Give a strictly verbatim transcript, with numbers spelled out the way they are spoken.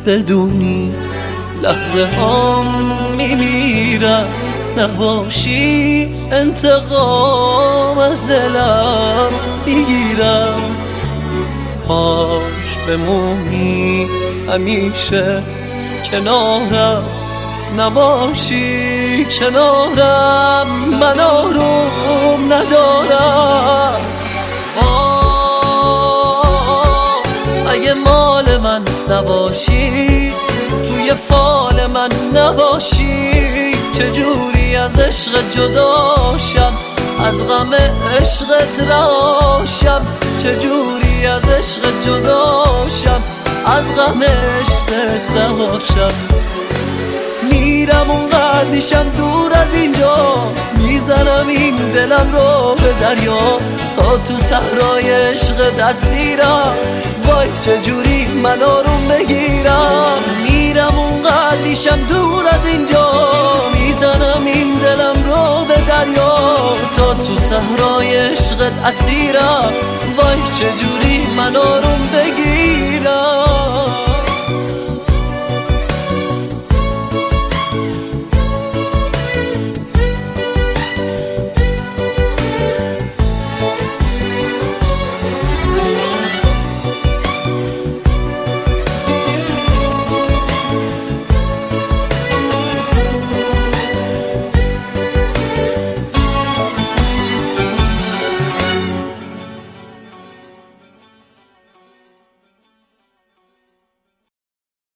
بدونی لحظه هم میمیرم، نباشی انتقام از دلم میگیرم. کاش بمونی همیشه کنارم، نباشی کنارم من آروم ندارم. اگه مال من نباشی، توی فال من نباشی، چجوری از عشق جداشم، از غم عشقت راشم، چجوری از عشق جداشم، از غم عشقت راشم. میرم اونقدر میشم دور از اینجا، میزنم این دلم رو به دریا، تا تو صحرای عشق اسیرم، وای چجوری من آروم بگیرم. میرم اونقدر میشم دور از اینجا، میزنم این دلم رو به دریا، تا تو صحرای عشق اسیرم، وای چجوری من آروم بگیرم.